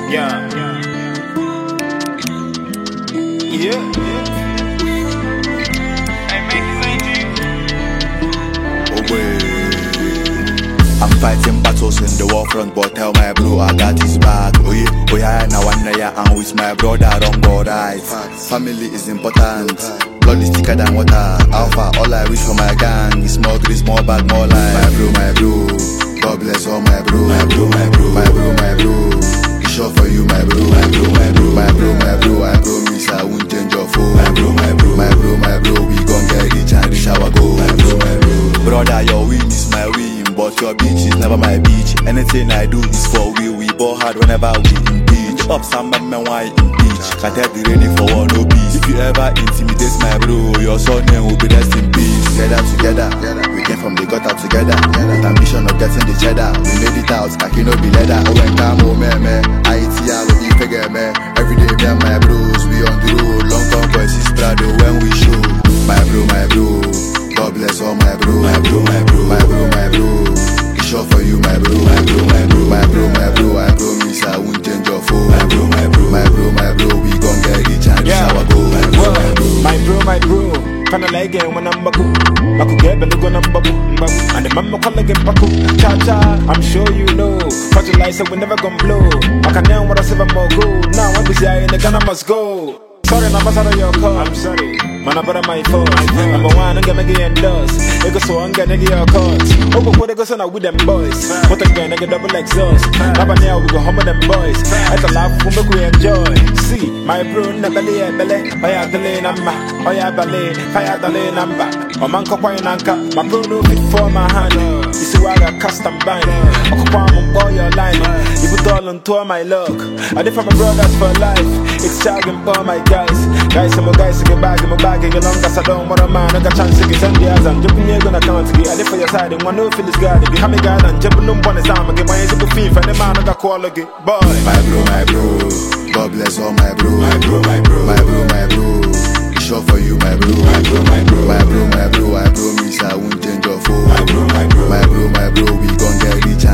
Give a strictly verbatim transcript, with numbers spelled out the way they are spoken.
Yeah. Yeah. Hey, make it Saint G. I'm fighting battles in the war front, but tell my bro I got his back. Oh yeah, oh yeah, now one day I'm with my brother on board right. Family is important, blood is thicker than water. Alpha, all I wish for my gang is more grace, more bag, more life. My bro, my bro, God bless all my bro. My bro, my bro, my bro, my bro. It's sure for you, my bro. My bro, my bro, my bro, my bro. I promise I won't change your phone. My bro, my bro, my bro, my bro. We gon' get rich and reach our goal. My bro, my bro. Brother, your win is my win, but your beach is never my beach. Anything I do is for we. We ball hard whenever we in beach. Up some men why in beach. Can't tell the ready for war, no peace. If you ever intimidate my bro, your son name will be rest in peace. Together, together, we came from the gutter together. With ambition of getting the cheddar, we made it out. I can no be leather. Oh, when come home, man, man. I eat ya, love you, figure, man. Every day, me and my bros, we on the road. Long time boys, is proud when we show. My bro, my bro. God bless all my bro, my bro, my bro, my bro, my bro. It's sure for you, my bro, my bro, my bro, my bro, my bro. I promise I won't change your phone, my bro, my bro, my bro, my bro. We gon' get rich and reach our goal, my bro, my bro, my bro, my bro. Kinda like it when I'm baku, baku get belly gun I'm baku, and the mama call again baku. Cha cha, I'm sure you know. Fertilizer we never gon' blow. I can now what I say I'm more gold. Now I'm busy in the gun I must go. Sorry, I'm not sorry your call. I'm sorry. Man, I better my fault. Number one, I'm gonna get endorse. They go so I'm gonna get your cards. Oh, but what they go so now with them boys. What again, I get double exhaust. Now, now we go home with them boys. At the laugh, we make we enjoy. See, my bro, never lay belly. I have the lane, I'm back. I have the lane, I have the lane, I'm back. Oh, man, Kopa and Anka. My bro, no fit for my hand. You see, I got custom bind. I could palm on boy your line. You put all on tour my luck. I did for my brothers for life. It's charging for my guys. Guys, some guys, get back in my bag. Get long as I don't want a man. I got chance to get ten years and jumping here gonna count to get. I live for your side and one no feel this guy. If you have me guy and jumping on one is time. I get my hands up with feet. And the man I got call again. Boy, my bro, my bro. God bless all my bro. My bro, my bro, my bro, my bro. It's sure for you, my bro. My bro, my bro, my bro, my bro. I promise I won't change your phone. My bro, my bro, my bro, my bro. We gon' get rich.